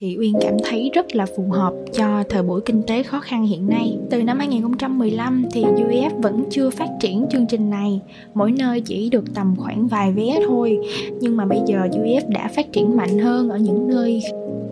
thì Uyên cảm thấy rất là phù hợp cho thời buổi kinh tế khó khăn hiện nay. Từ năm 2015 thì UEF vẫn chưa phát triển chương trình này, mỗi nơi chỉ được tầm khoảng vài vé thôi. Nhưng mà bây giờ UEF đã phát triển mạnh hơn ở những nơi.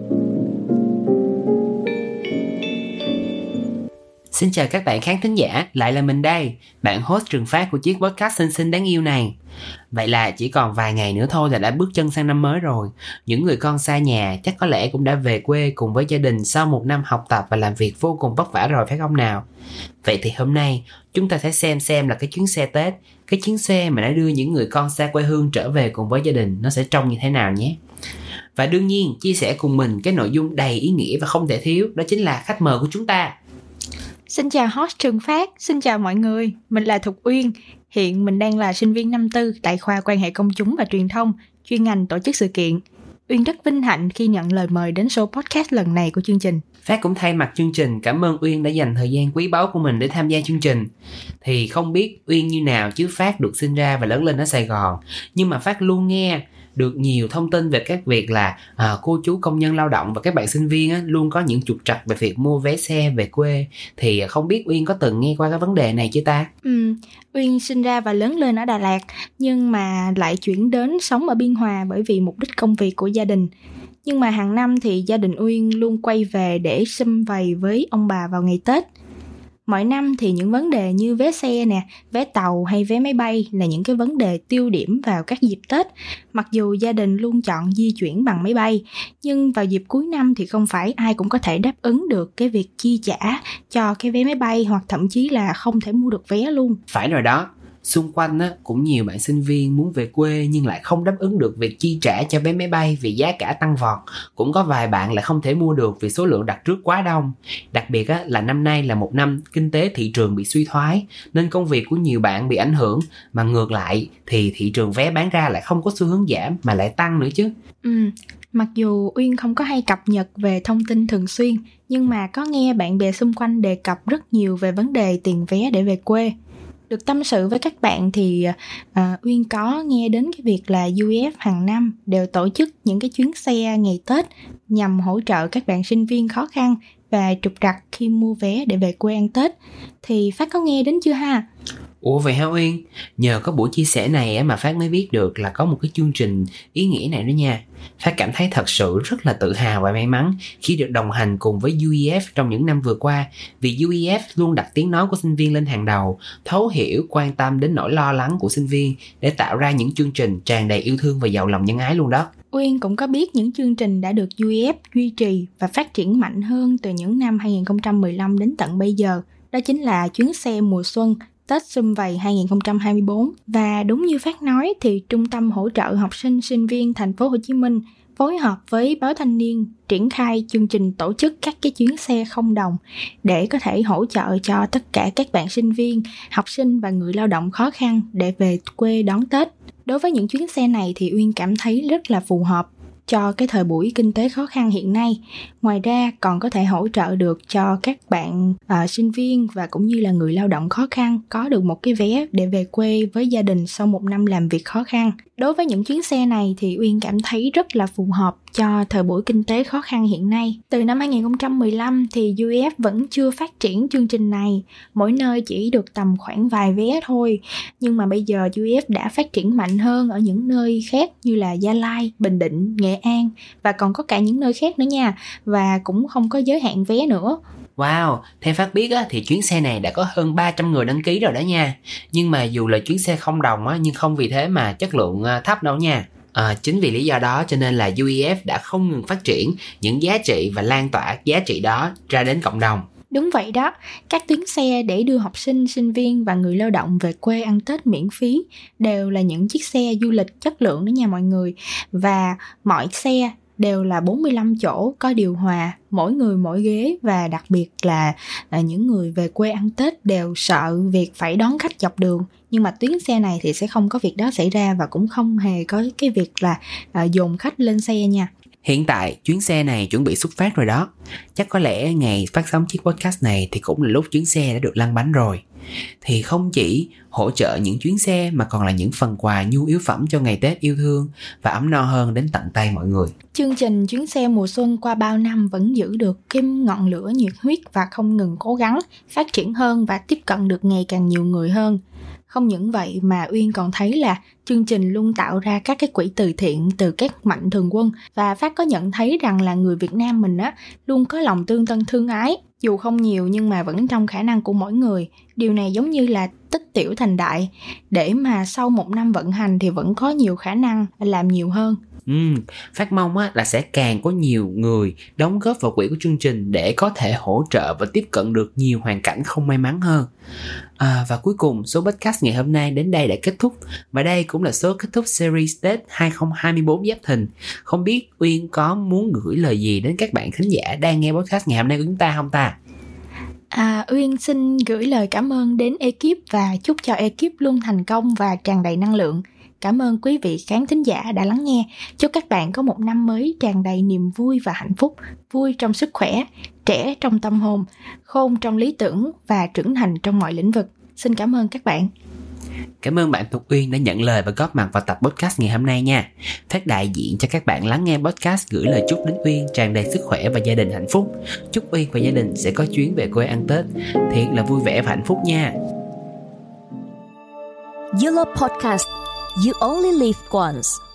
Xin chào các bạn khán thính giả, lại là mình đây, bạn host Trường Phát của chiếc podcast xinh xinh đáng yêu này. Vậy là chỉ còn vài ngày nữa thôi là đã bước chân sang năm mới rồi. Những người con xa nhà chắc có lẽ cũng đã về quê cùng với gia đình sau một năm học tập và làm việc vô cùng vất vả rồi phải không nào? Vậy thì hôm nay chúng ta sẽ xem là cái chuyến xe Tết, cái chuyến xe mà đã đưa những người con xa quê hương trở về cùng với gia đình nó sẽ trông như thế nào nhé. Và đương nhiên chia sẻ cùng mình cái nội dung đầy ý nghĩa và không thể thiếu, đó chính là khách mời của chúng ta. Xin chào host Trường Phát, xin chào mọi người, mình là Thục Uyên. Hiện mình đang là sinh viên năm 4 tại khoa quan hệ công chúng và truyền thông, chuyên ngành tổ chức sự kiện. Uyên rất vinh hạnh khi nhận lời mời đến show podcast lần này của chương trình. Phát cũng thay mặt chương trình cảm ơn Uyên đã dành thời gian quý báu của mình để tham gia chương trình. Thì không biết Uyên như nào chứ Phát được sinh ra và lớn lên ở Sài Gòn, nhưng mà Phát luôn nghe được nhiều thông tin về các việc là cô chú công nhân lao động và các bạn sinh viên luôn có những trục trặc về việc mua vé xe về quê. Thì không biết Uyên có từng nghe qua cái vấn đề này chưa ta? Uyên sinh ra và lớn lên ở Đà Lạt, nhưng mà lại chuyển đến sống ở Biên Hòa bởi vì mục đích công việc của gia đình. Nhưng mà hàng năm thì gia đình Uyên luôn quay về để sum vầy với ông bà vào ngày Tết. Mỗi năm thì những vấn đề như vé xe nè, vé tàu hay vé máy bay là những cái vấn đề tiêu điểm vào các dịp Tết. Mặc dù gia đình luôn chọn di chuyển bằng máy bay, nhưng vào dịp cuối năm thì không phải ai cũng có thể đáp ứng được cái việc chi trả cho cái vé máy bay, hoặc thậm chí là không thể mua được vé luôn. Phải rồi đó. Xung quanh cũng nhiều bạn sinh viên muốn về quê nhưng lại không đáp ứng được việc chi trả cho vé máy bay vì giá cả tăng vọt. Cũng có vài bạn lại không thể mua được vì số lượng đặt trước quá đông. Đặc biệt là năm nay là một năm kinh tế thị trường bị suy thoái, nên công việc của nhiều bạn bị ảnh hưởng. Mà ngược lại thì thị trường vé bán ra lại không có xu hướng giảm mà lại tăng nữa chứ. Mặc dù Uyên không có hay cập nhật về thông tin thường xuyên, nhưng mà có nghe bạn bè xung quanh đề cập rất nhiều về vấn đề tiền vé để về quê. Được tâm sự với các bạn thì Uyên có nghe đến cái việc là UEF hàng năm đều tổ chức những cái chuyến xe ngày Tết nhằm hỗ trợ các bạn sinh viên khó khăn và trục trặc khi mua vé để về quê ăn Tết. Thì Phát có nghe đến chưa ha? Ủa vậy hả Uyên? Nhờ có buổi chia sẻ này mà Phát mới biết được là có một cái chương trình ý nghĩa này đó nha. Phát cảm thấy thật sự rất là tự hào và may mắn khi được đồng hành cùng với UEF trong những năm vừa qua, vì UEF luôn đặt tiếng nói của sinh viên lên hàng đầu, thấu hiểu, quan tâm đến nỗi lo lắng của sinh viên để tạo ra những chương trình tràn đầy yêu thương và giàu lòng nhân ái luôn đó. Uyên cũng có biết những chương trình đã được UEF duy trì và phát triển mạnh hơn từ những năm 2015 đến tận bây giờ. Đó chính là chuyến xe mùa xuân Tết Sum Vầy 2024. Và đúng như Phát nói thì Trung tâm hỗ trợ học sinh sinh viên thành phố Hồ Chí Minh phối hợp với Báo Thanh niên triển khai chương trình tổ chức các cái chuyến xe không đồng để có thể hỗ trợ cho tất cả các bạn sinh viên, học sinh và người lao động khó khăn để về quê đón Tết. Đối với những chuyến xe này thì Uyên cảm thấy rất là phù hợp cho cái thời buổi kinh tế khó khăn hiện nay. Ngoài ra còn có thể hỗ trợ được cho các bạn sinh viên và cũng như là người lao động khó khăn có được một cái vé để về quê với gia đình sau một năm làm việc khó khăn. Đối với những chuyến xe này thì Uyên cảm thấy rất là phù hợp cho thời buổi kinh tế khó khăn hiện nay. Từ năm 2015 thì UEF vẫn chưa phát triển chương trình này, mỗi nơi chỉ được tầm khoảng vài vé thôi. Nhưng mà bây giờ UEF đã phát triển mạnh hơn ở những nơi khác như là Gia Lai, Bình Định, Nghệ An và còn có cả những nơi khác nữa nha, và cũng không có giới hạn vé nữa. Wow, theo Phát biết thì chuyến xe này đã có hơn 300 người đăng ký rồi đó nha. Nhưng mà dù là chuyến xe không đồng nhưng không vì thế mà chất lượng thấp đâu nha. Chính vì lý do đó cho nên là UEF đã không ngừng phát triển những giá trị và lan tỏa giá trị đó ra đến cộng đồng. Đúng vậy đó, các tuyến xe để đưa học sinh, sinh viên và người lao động về quê ăn Tết miễn phí đều là những chiếc xe du lịch chất lượng đó nha mọi người. Và mọi xe đều là 45 chỗ, có điều hòa, mỗi người mỗi ghế, và đặc biệt là những người về quê ăn Tết đều sợ việc phải đón khách dọc đường. Nhưng mà tuyến xe này thì sẽ không có việc đó xảy ra và cũng không hề có cái việc là dồn khách lên xe nha. Hiện tại chuyến xe này chuẩn bị xuất phát rồi đó. Chắc có lẽ ngày phát sóng chiếc podcast này thì cũng là lúc chuyến xe đã được lăn bánh rồi. Thì không chỉ hỗ trợ những chuyến xe mà còn là những phần quà nhu yếu phẩm cho ngày Tết yêu thương và ấm no hơn đến tận tay mọi người. Chương trình chuyến xe mùa xuân qua bao năm vẫn giữ được kim ngọn lửa nhiệt huyết và không ngừng cố gắng phát triển hơn và tiếp cận được ngày càng nhiều người hơn. Không những vậy mà Uyên còn thấy là chương trình luôn tạo ra các cái quỹ từ thiện từ các mạnh thường quân, và Phát có nhận thấy rằng là người Việt Nam mình á luôn có lòng tương thân thương ái, dù không nhiều nhưng mà vẫn trong khả năng của mỗi người. Điều này giống như là tích tiểu thành đại, để mà sau một năm vận hành thì vẫn có nhiều khả năng làm nhiều hơn. Phát mong là sẽ càng có nhiều người đóng góp vào quỹ của chương trình để có thể hỗ trợ và tiếp cận được nhiều hoàn cảnh không may mắn hơn. Và cuối cùng, số podcast ngày hôm nay đến đây đã kết thúc. Và đây cũng là số kết thúc series Tết 2024 Giáp Thìn. Không biết Uyên có muốn gửi lời gì đến các bạn khán giả đang nghe podcast ngày hôm nay của chúng ta không ta? Uyên xin gửi lời cảm ơn đến ekip và chúc cho ekip luôn thành công và tràn đầy năng lượng. Cảm ơn quý vị khán thính giả đã lắng nghe. Chúc các bạn có một năm mới tràn đầy niềm vui và hạnh phúc, vui trong sức khỏe, trẻ trong tâm hồn, khôn trong lý tưởng và trưởng thành trong mọi lĩnh vực. Xin cảm ơn các bạn. Cảm ơn bạn Thục Uyên đã nhận lời và góp mặt vào tập podcast ngày hôm nay nha. Phát đại diện cho các bạn lắng nghe podcast gửi lời chúc đến Uyên tràn đầy sức khỏe và gia đình hạnh phúc. Chúc Uyên và gia đình sẽ có chuyến về quê ăn Tết thiệt là vui vẻ và hạnh phúc nha. You love podcast. You only live once.